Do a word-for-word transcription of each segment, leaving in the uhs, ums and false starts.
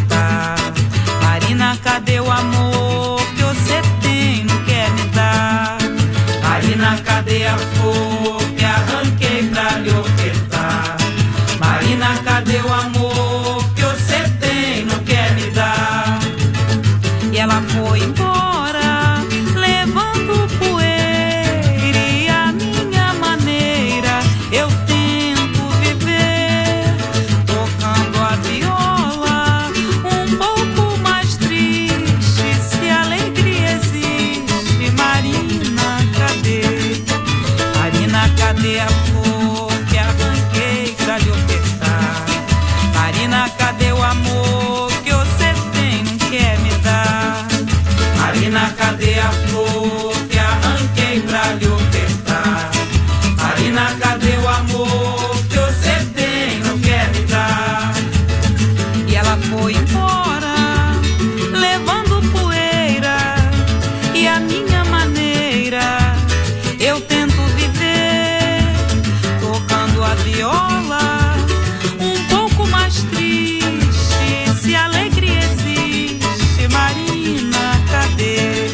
ofertar. Marina, cadê o amor que você tem, não quer me dar? Marina, cadê a flor que arranquei pra lhe ofertar? Marina, cadê o amor que você tem, não quer me dar? E ela foi embora, levando poeira, e a minha maneira eu tento viver, tocando a viola um pouco mais triste. Se alegria existe, Marina, cadê? Marina, cadê a flor que arranquei pra lhe ofertar? Marina, cadê o amor que você tem, não quer me dar? Marina, cadê a flor que arranquei pra lhe ofertar? Marina, cadê o amor que você tem, não quer me dar? E ela foi embora, levando poeira, e a minha maneira eu tento viver, tocando a viola um pouco mais triste. Se alegria existe, Marina, cadê?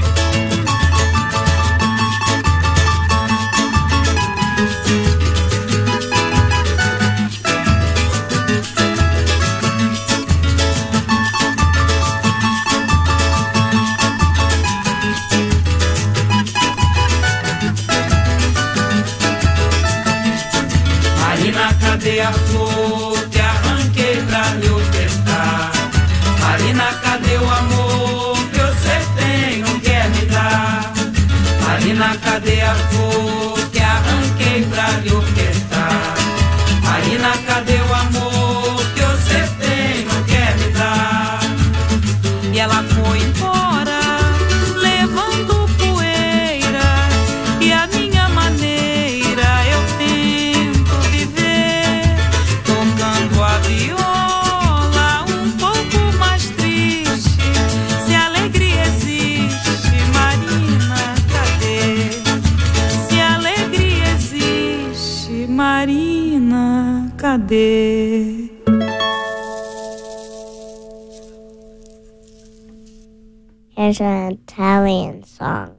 Marina, cadê a flor que arranquei pra lhe ofertar? Marina, cadê o amor que você tem, não quer me dar? Marina, cadê a flor que arranquei pra lhe ofertar? Marina, cadê o amor que você tem, não quer me dar? E ela foi embora, levando poeira, e a minha maneira eu tento viver, tocando a viola um pouco mais triste. Se alegria existe, Marina, cadê? Se alegria existe, Marina, cadê? Here's an Italian song.